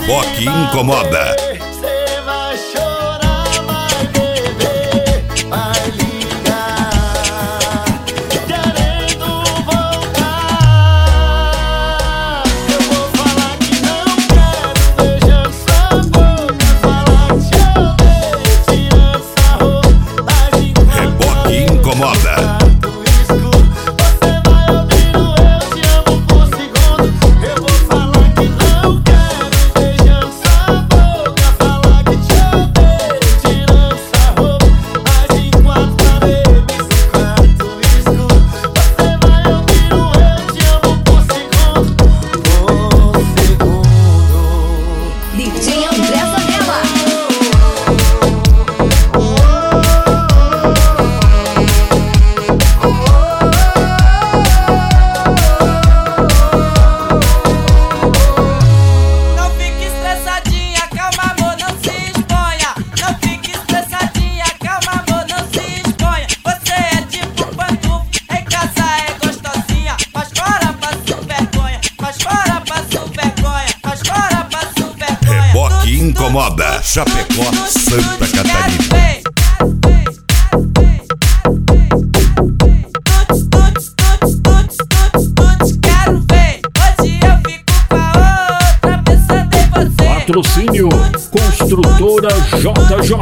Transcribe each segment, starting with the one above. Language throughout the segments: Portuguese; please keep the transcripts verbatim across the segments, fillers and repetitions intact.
Reboque incomoda. Você vai chorar, vai beber, vai ligar, querendo voltar. Eu vou falar que não quero, beijando sua boca, falar que te odeio, tirando essa roupagem. Reboque incomoda. Incomoda, Chapecó, Santa Catarina. Patrocínio Construtora J J.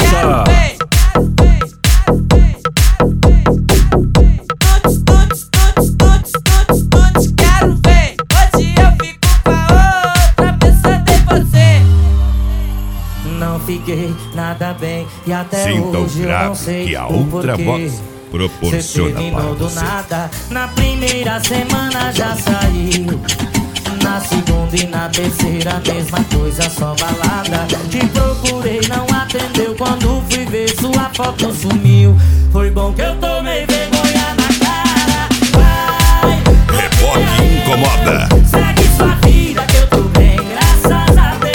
Fiquei nada bem e até Sinta hoje o eu não sei que a o outra porquê. voz proporciona para do você. Nada. Na primeira semana já saiu, na segunda e na terceira mesma coisa, só balada. Te procurei, não atendeu, quando fui ver sua foto sumiu. Foi bom que eu tomei vergonha na cara. Vai, Reboque incomoda. segue sua vida que eu tô bem, graças a Deus.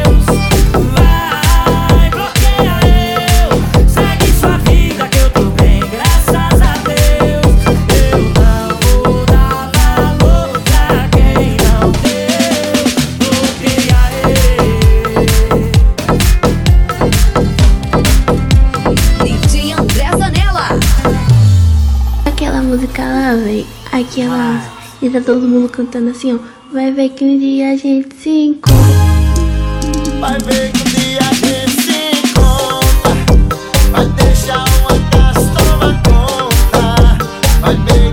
Aquela e tá todo mundo cantando assim, ó. Vai ver que um dia a gente se encontra. Vai ver que um dia a gente se encontra. Vai deixar uma casa, toma conta. Vai ver